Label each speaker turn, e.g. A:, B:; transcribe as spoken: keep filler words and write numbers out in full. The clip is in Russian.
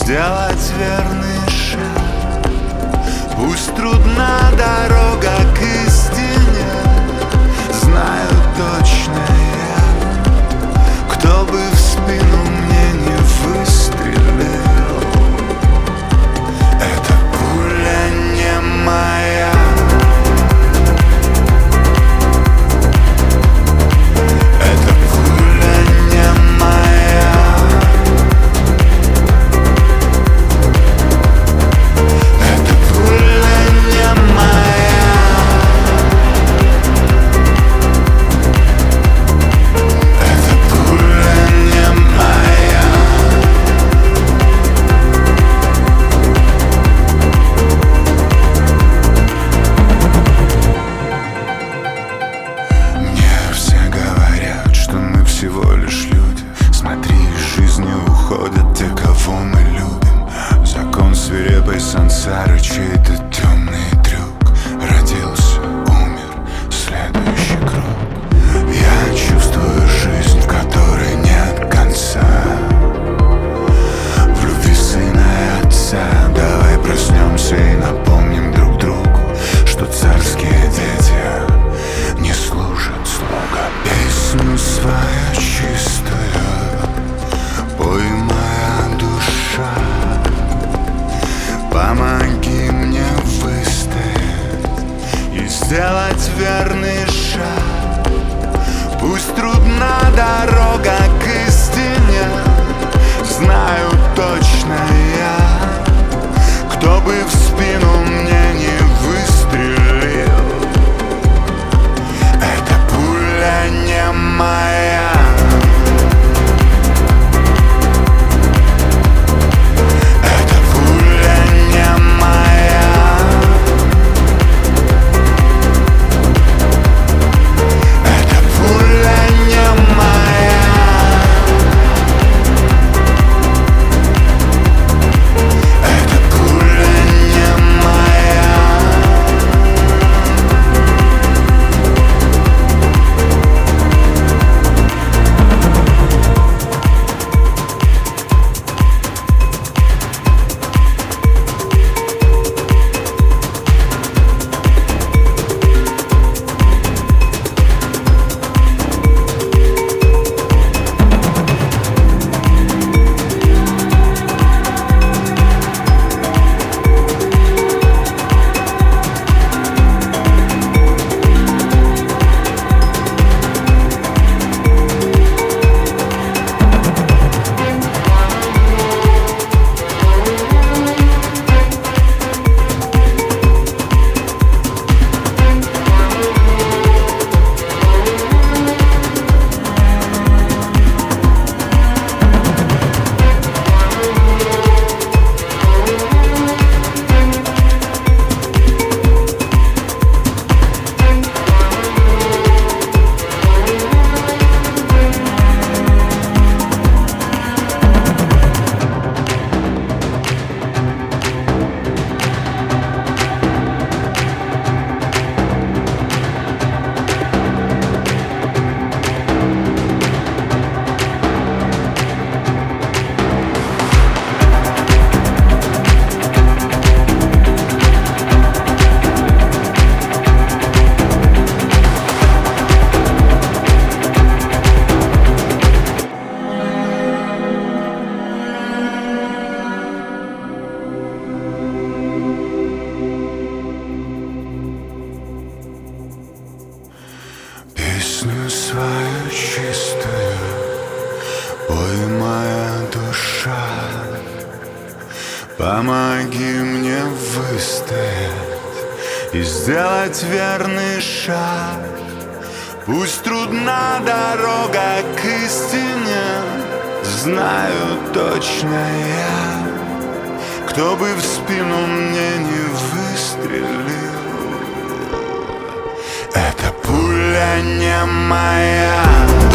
A: сделать верный шаг. Пусть трудна дорога к истине, знаю точно я, кто бы в спину мне не выстрелил, эта пуля не моя. Эта пуля не моя. Эта пуля не моя. Эта пуля не моя. Мне все говорят, что мы всего лишь люди. Смотри, из жизни уходят те, кого мы любим. Закон свирепой сансары, чей-то темный трюк. Родился, умер, следующий круг. Я чувствую жизнь, в которой нет конца. В любви сына и отца. Давай проснемся и напомним друг другу, что царские дети не служат слугам. Песню свою чистую пой, моя душа. Помоги мне выстоять и сделать верный шаг. Пусть трудна дорога к истине, знаю точно я, кто бы в спину мне не выстрелил, эта пуля не моя. Эта пуля не моя. Эта пуля не моя. Эта пуля не моя. Песню свою чистую пой, моя душа. Помоги мне выстоять и сделать верный шаг. Пусть трудна дорога к истине, знаю точно я, кто бы в спину мне не выстрелил, эта пуля не моя.